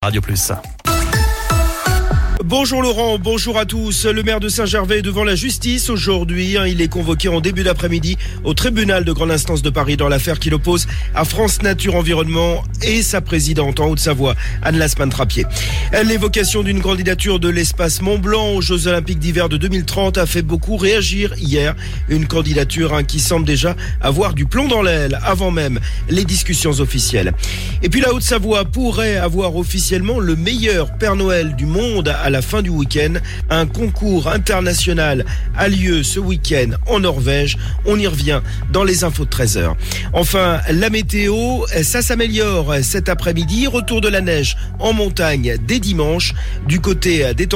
Radio Plus. Bonjour Laurent, bonjour à tous. Le maire de Saint-Gervais est devant la justice aujourd'hui. Il est convoqué en début d'après-midi au tribunal de grande instance de Paris dans l'affaire qui l'oppose à France Nature Environnement et sa présidente en Haute-Savoie, Anne Lasman-Trappier. L'évocation d'une candidature de l'espace Mont-Blanc aux Jeux Olympiques d'hiver de 2030 a fait beaucoup réagir hier. Une candidature qui semble déjà avoir du plomb dans l'aile avant même les discussions officielles. Et puis la Haute-Savoie pourrait avoir officiellement le meilleur Père Noël du monde à la fin du week-end. Un concours international a lieu ce week-end en Norvège. On y revient dans les infos de 13h. Enfin, la météo, ça s'améliore cet après-midi. Retour de la neige en montagne dès dimanche. Du côté des